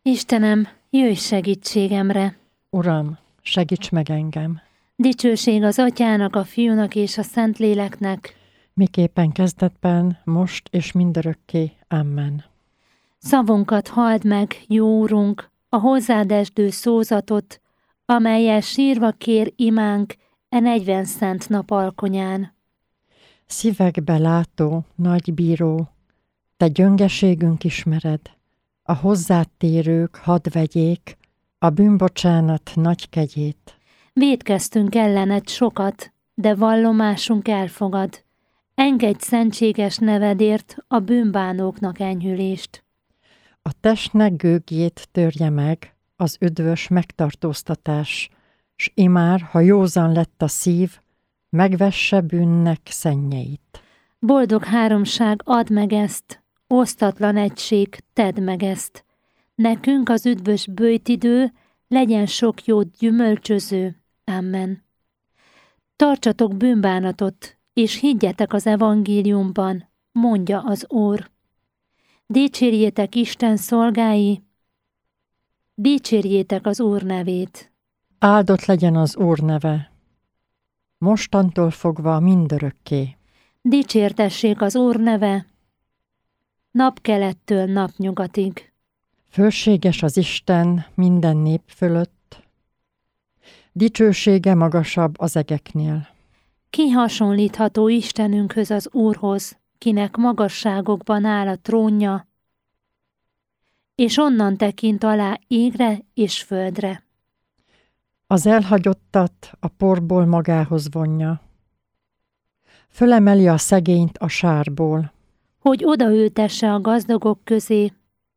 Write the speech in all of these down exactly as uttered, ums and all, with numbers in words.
Istenem, jöjj segítségemre! Uram, segíts meg engem! Dicsőség az Atyának, a Fiúnak és a Szentléleknek, miképpen kezdetben, most és mindörökké. Amen. Szavunkat halld meg, jó Úrunk, a hozzád esdő szózatot, amellyel sírva kér imánk e negyven szent nap alkonyán. Szívekbe látó, nagy bíró, te gyöngeségünk ismered, a hozzád térők hadd vegyék a bűnbocsánat nagy kegyét. Vétkeztünk ellened sokat, de vallomásunk elfogad. Engedj szentséges nevedért a bűnbánóknak enyhülést. A testnek gőgjét törje meg az üdvös megtartóztatás, s imár, ha józan lett a szív, megvesse bűnnek szennyeit. Boldog háromság, add meg ezt, osztatlan egység, tedd meg ezt. Nekünk az üdvös böjtidő, legyen sok jót gyümölcsöző. Amen. Tartsatok bűnbánatot, és higgyetek az evangéliumban, mondja az Úr. Dicsérjétek Isten szolgái, dicsérjétek az Úr nevét. Áldott legyen az Úr neve, mostantól fogva mindörökké. Dicsértessék az Úr neve, napkelettől napnyugatig. Fölséges az Isten minden nép fölött, dicsősége magasabb az egeknél. Ki hasonlítható Istenünkhöz, az Úrhoz, kinek magasságokban áll a trónja, és onnan tekint alá égre és földre. Az elhagyottat a porból magához vonja, fölemeli a szegényt a sárból, hogy odaültesse a gazdagok közé,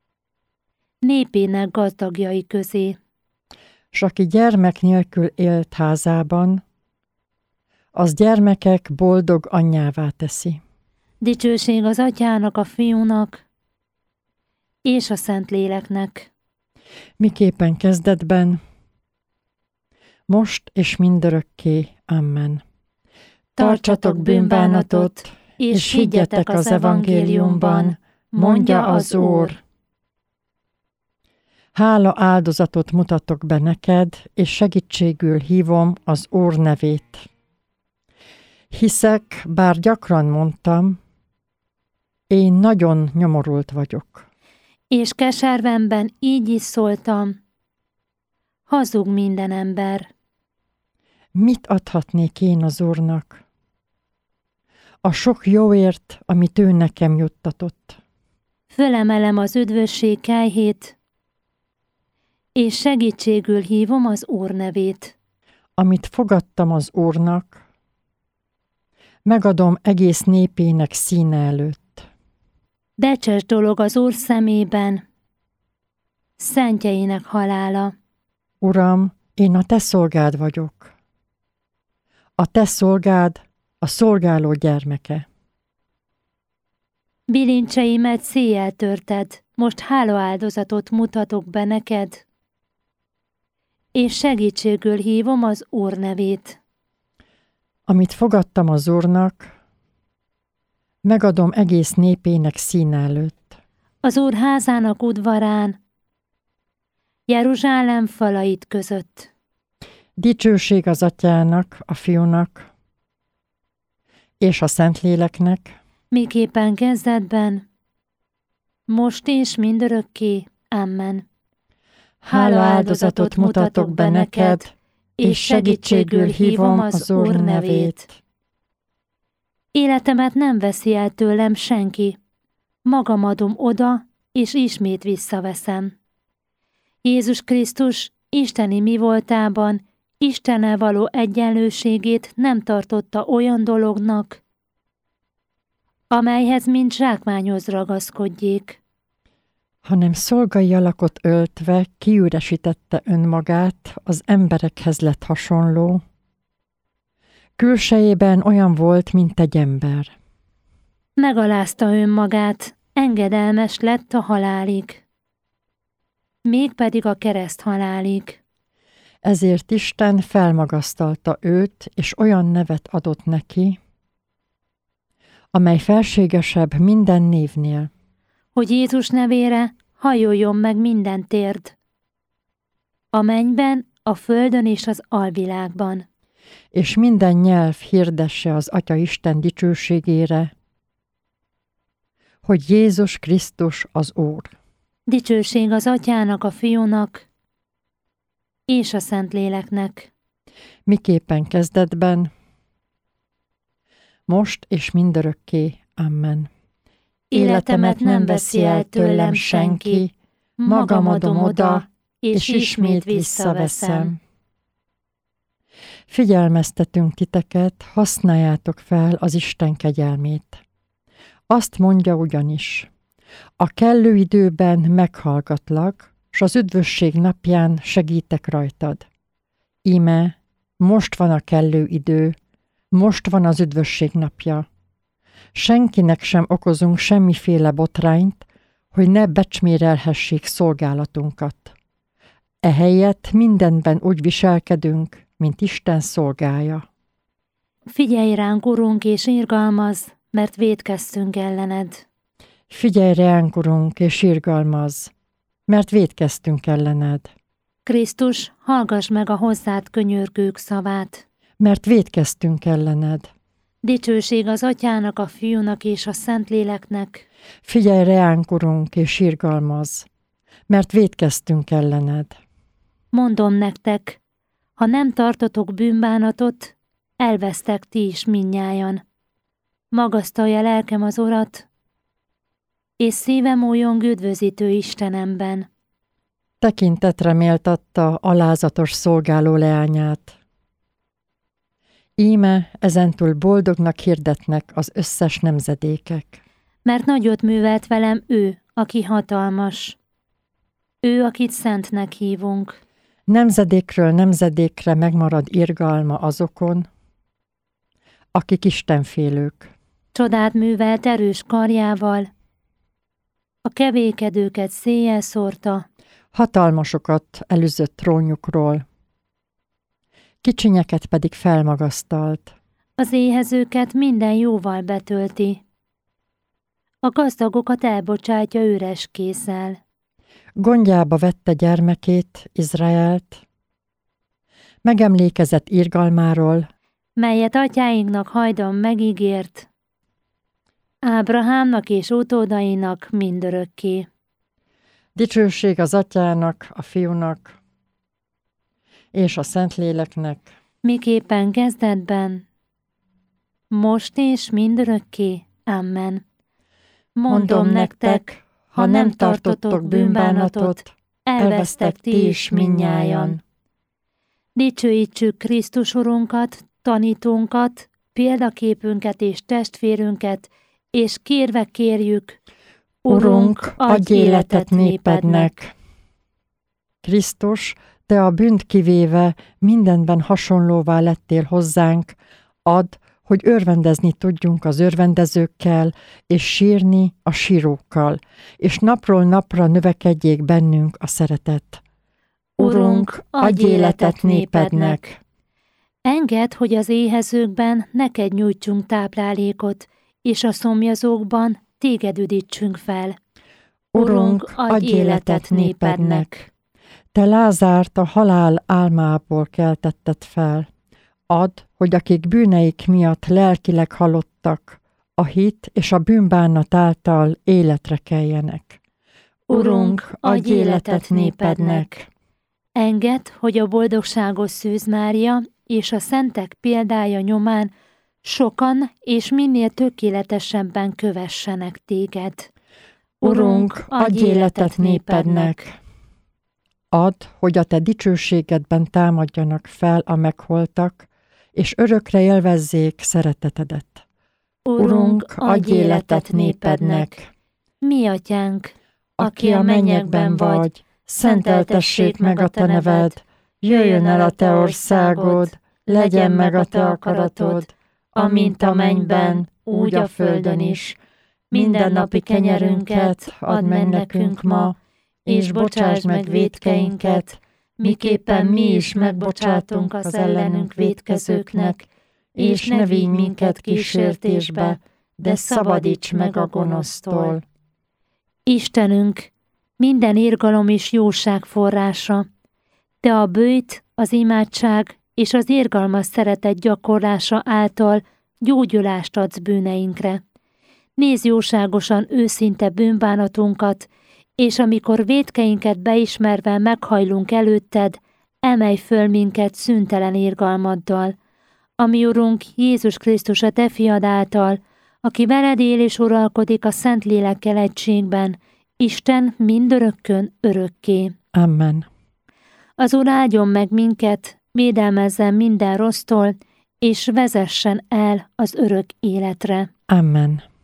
népének gazdagjai közé. s aki gyermek nélkül élt házában, az gyermekek boldog anyjává teszi. Dicsőség az Atyának, a Fiúnak és a Szentléleknek. Miképpen kezdetben, most és mindörökké. Amen. Tartsatok bűnbánatot, és higgyetek az evangéliumban, mondja az Úr. Hála áldozatot mutatok be neked, és segítségül hívom az Úr nevét. Hiszek, bár gyakran mondtam, én nagyon nyomorult vagyok. És keservemben így is szóltam, hazug minden ember. Mit adhatnék én az Úrnak? A sok jóért, amit ő nekem juttatott. Fölemelem az üdvösség kelyhét, és segítségül hívom az Úr nevét. Amit fogadtam az Úrnak, megadom egész népének színe előtt. Becses dolog az Úr szemében, szentjeinek halála. Uram, én a te szolgád vagyok. A te szolgád, a szolgáló gyermeke. Bilincseimet széjjel törted, most hálaáldozatot mutatok be neked, és segítségül hívom az Úr nevét. Amit fogadtam az Úrnak, megadom egész népének színe előtt. Az Úr házának udvarán, Jeruzsálem falait között. Dicsőség az Atyának, a Fiúnak és a Szentléleknek, miképpen kezdetben, most és mindörökké. Amen. Hálaáldozatot mutatok be neked, és segítségül hívom az Úr nevét. Életemet nem veszi el tőlem senki, magam adom oda, és ismét visszaveszem. Jézus Krisztus isteni mi voltában Istennel való egyenlőségét nem tartotta olyan dolognak, amelyhez mint zsákmányhoz ragaszkodjék, hanem szolgai alakot öltve kiüresítette önmagát, az emberekhez lett hasonló. Külsejében olyan volt, mint egy ember. Megalázta önmagát, engedelmes lett a halálig, mégpedig a kereszt halálig. Ezért Isten felmagasztalta őt, és olyan nevet adott neki, amely felségesebb minden névnél, hogy Jézus nevére hajoljon meg minden térd, a mennyben, a földön és az alvilágban. És minden nyelv hirdesse az Atya Isten dicsőségére, hogy Jézus Krisztus az Úr. Dicsőség az Atyának, a Fiúnak és a Szentléleknek. Miképpen kezdetben, most és mindörökké. Amen. Életemet nem veszi el tőlem senki, magam adom oda, és ismét visszaveszem. Figyelmeztetünk titeket, használjátok fel az Isten kegyelmét. Azt mondja ugyanis, a kellő időben meghallgatlak, s az üdvösség napján segítek rajtad. Íme, most van a kellő idő, most van az üdvösség napja. Senkinek sem okozunk semmiféle botrányt, hogy ne becsmérelhessék szolgálatunkat. Ehelyett mindenben úgy viselkedünk, mint Isten szolgája. Figyelj ránk, Urunk, és irgalmazz, mert vétkeztünk ellened. Figyelj ránk, Urunk, és irgalmazz, mert vétkeztünk ellened. Krisztus, hallgass meg a hozzád könyörgők szavát. Mert vétkeztünk ellened. Dicsőség az Atyának, a Fiúnak és a Szentléleknek. Figyelj ránk, Urunk, és irgalmazz, mert vétkeztünk ellened. Mondom nektek, ha nem tartotok bűnbánatot, elvesztek ti is mindnyájan. Magasztalja lelkem az Urat, és szívem újjong üdvözítő Istenemben. Tekintetre méltatta alázatos szolgáló leányát. Íme ezentúl boldognak hirdetnek az összes nemzedékek. Mert nagyot művelt velem ő, aki hatalmas. Ő, akit szentnek hívunk. Nemzedékről nemzedékre megmarad irgalma azokon, akik istenfélők. Csodát művelt erős karjával, a kevékedőket széjjel szórta, Hatalmasokat elüzött trónjukról, kicsinyeket pedig felmagasztalt. az éhezőket minden jóval betölti, a gazdagokat elbocsátja üres kézzel. Gondjába vette gyermekét, Izraelt, megemlékezett irgalmáról, melyet atyáinknak hajdan megígért, Ábrahámnak és utódainak mindörökké. dicsőség az Atyának, a Fiúnak és a Szentléleknek, Miképpen kezdetben, most és mindörökké. Amen. Mondom nektek, ha nem tartotok bűnbánatot, elvesztek ti is mindnyájan. Dicsőítsük Krisztus Urunkat, tanítónkat, példaképünket és testvérünket, és kérve kérjük, Urunk, adj életet népednek! Krisztus, te a bűnt kivéve mindenben hasonlóvá lettél hozzánk, add, hogy örvendezni tudjunk az örvendezőkkel, és sírni a sírókkal, és napról napra növekedjék bennünk a szeretet. Urunk, adj életet népednek! Engedd, hogy az éhezőkben neked nyújtsunk táplálékot, és a szomjazókban téged üdítsünk fel. Urunk, adj életet népednek! Te Lázárt a halál álmából keltetted fel. Add, hogy akik bűneik miatt lelkileg halottak, a hit és a bűnbánat által életre keljenek. Urunk, adj életet népednek! Engedd, hogy a boldogságos Szűz Mária és a szentek példája nyomán sokan és minél tökéletesebben kövessenek téged. Urunk, adj életet népednek! Add, hogy a te dicsőségedben támadjanak fel a megholtak, és örökre élvezzék szeretetedet. Urunk, adj életet népednek! Mi atyánk, aki a mennyekben vagy, szenteltessék meg a te neved, jöjjön el a te országod, legyen meg a te akaratod, amint a mennyben, úgy a földön is. Mindennapi kenyerünket add meg nekünk ma, és bocsásd meg vétkeinket, miképpen mi is megbocsátunk az ellenünk vétkezőknek, és ne vigy minket kísértésbe, de szabadíts meg a gonosztól. Istenünk, minden irgalom és jóság forrása. Te a bőjt, az imádság és az irgalmas szeretet gyakorlása által gyógyulást adsz bűneinkre. Nézz jóságosan őszinte bűnbánatunkat, és amikor vétkeinket beismerve meghajlunk előtted, emelj föl minket szüntelen irgalmaddal. Ami Urunk Jézus Krisztus a Te fiad által, aki veled él és uralkodik a Szentlélekkel egységben, Isten mindörökkön örökké. Amen. Az Úr áldjon meg minket, védelmezzen minden rossztól, és vezessen el az örök életre. Amen.